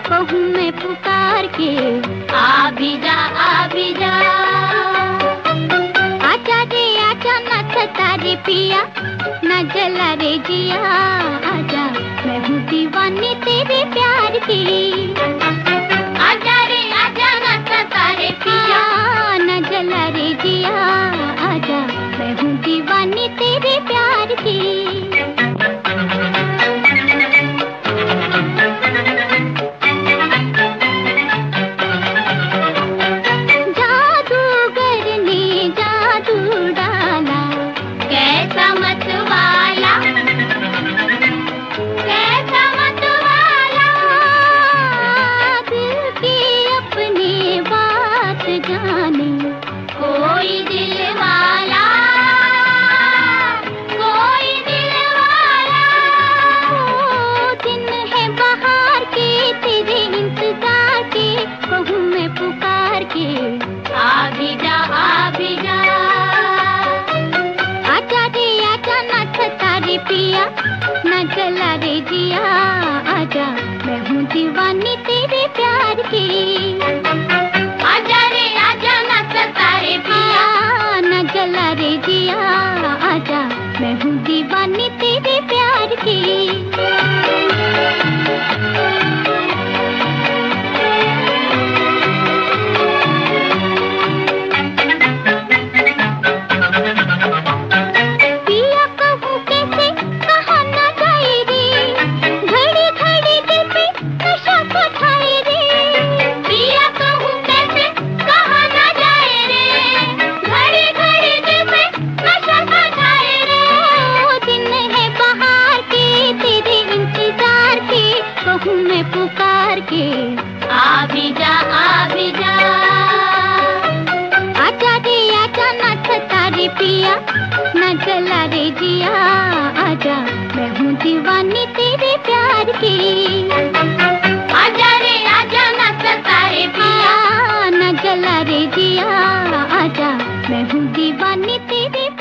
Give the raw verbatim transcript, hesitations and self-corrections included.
कहूँ मैं पुकार के, आ भी जा आ भी जा। आजा रे आजा ना सता रे पिया, ना जला रे जिया, आजा मैं हूँ दीवानी तेरे प्यार की। आजा रे आजा ना सता रे पिया, ना जला रे जिया, आजा मैं हूँ दीवानी तेरे प्यार की। कोई दिल वाला, कोई दिल वाला। ओ दिन है बहार के, तेरे इंतजार के, कहूँ मैं पुकार के, आ भी जा आ भी जा। आजा रे आजा ना सता रे पिया, ना जला रे जिया, आजा मैं हूँ दीवानी तेरे प्यार की। आजा रे आजा ना सता रे पिया, ना जला रे जिया, आजा मैं हूँ दीवानी तेरे प्यार की। पिया कहूँ कैसे कहाँ ना जाए रे, घड़ी घड़ी दिल पे नशा को छाए रे। पिया कहूँ कैसे कहाँ ना जाए रे, घड़ी घड़ी दिल पे नशा सा छाए रे। ओ दिन है बहार के, तेरे इंतजार के, कहूँ मैं पुकार के, आ भी जा आ भी जा। आजा रे आजा ना सता रे पिया, ना जला रे जिया, आजा मैं हूँ दीवानी तेरे प्यार की। आजा रे आजा ना सता रे पिया, ना जला रे जिया, आजा मैं हूँ दीवानी तेरे